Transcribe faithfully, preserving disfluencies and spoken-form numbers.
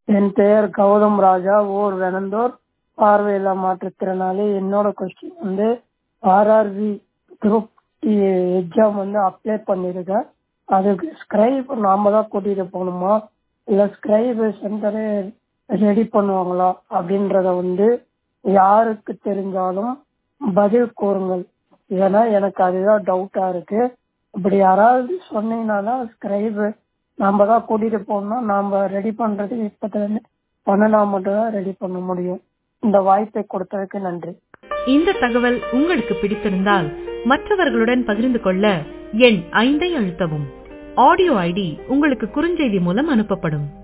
என் பெயர் கௌதம் ராஜா, ஊர் வெனந்தூர், பார்வையில்லா மாற்றுத்திறனாளி. என்னோட கொஸ்டின் வந்து ஆர்ஆர்பி குரூப் எக்ஸாம் வந்து அப்ளை பண்ணியிருக்கேன். அதுக்கு ஸ்கிரைப் நாம தான் கூட்டிகிட்டு போகணுமா இல்லை ஸ்கிரைப் சென்டரே ரெடி பண்ணுவாங்களா அப்படின்றத வந்து யாருக்கு தெரிஞ்சாலும் பதில் கூறுங்கள். ஏன்னா எனக்கு அதுதான் டவுட்டாக இருக்குது. இப்படி யாராவது சொன்னீங்கன்னா ஸ்கிரைப் நாம் தான் கூட்டிகிட்டு போகணும்னா நாம் ரெடி பண்ணுறது இப்போத்துலேருந்து பண்ணனா மட்டும்தான் ரெடி பண்ண முடியும். இந்த வாய்ப்பை கொடுத்ததுக்கு நன்றி. இந்த தகவல் உங்களுக்கு பிடித்திருந்தால் மற்றவர்களுடன் பகிர்ந்து கொள்ள எண் ஐந்தை அழுத்தவும். ஆடியோ ஐடி உங்களுக்கு குறுஞ்செய்தி மூலம் அனுப்பப்படும்.